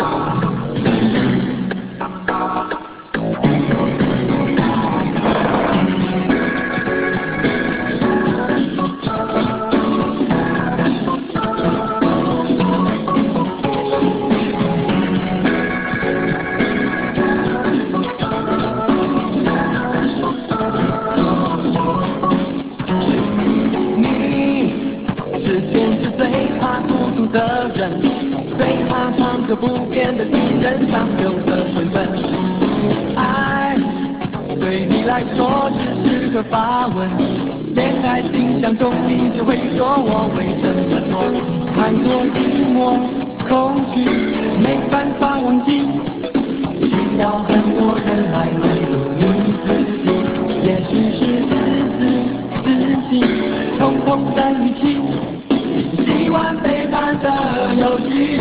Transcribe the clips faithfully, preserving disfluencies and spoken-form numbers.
的人，最怕长久不变的敌人，长久的水分。爱对你来说只是个发问，恋爱信箱中你只会说我为什么错，太多寂寞空虚没办法忘记，需要很多人来满足你自己，也许是自私自己，统统在一起。喜欢背叛的游戏，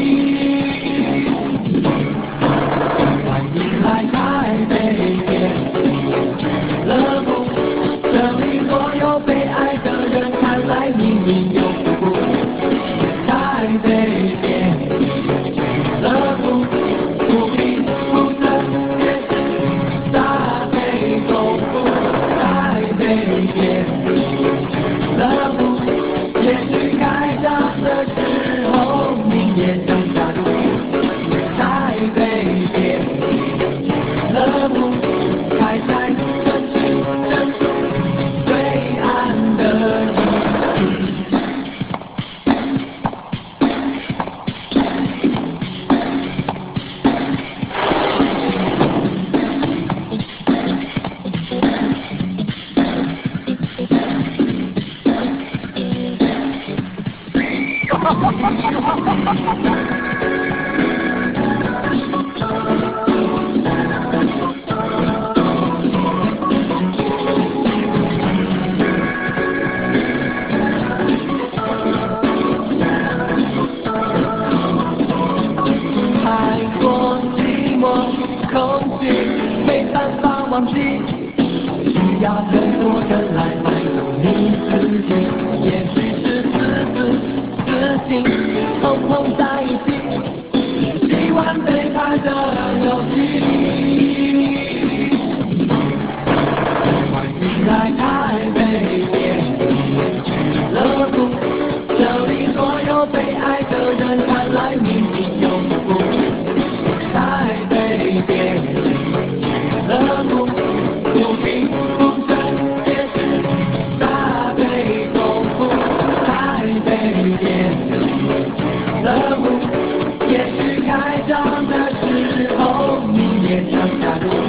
欢迎来台北边俱乐部，这里所有被爱的人看来命运有福。台北边俱乐部，不必负责解释撒贝功夫。台北边俱乐部。也许开张的时候，你也想加入台北边俱乐部，开在城区深处最暗的一处。太过寂寞空虚没办法忘记，需要更多人来满足你自己，也许是自私自信统统在一起，喜欢背叛的游戏。欢迎来台北边俱乐部，这里所有被爱的人看来命运有福。台北边俱乐部，不必负责解释撒贝功夫。台北边俱乐部，也许开张的时候你也想加入。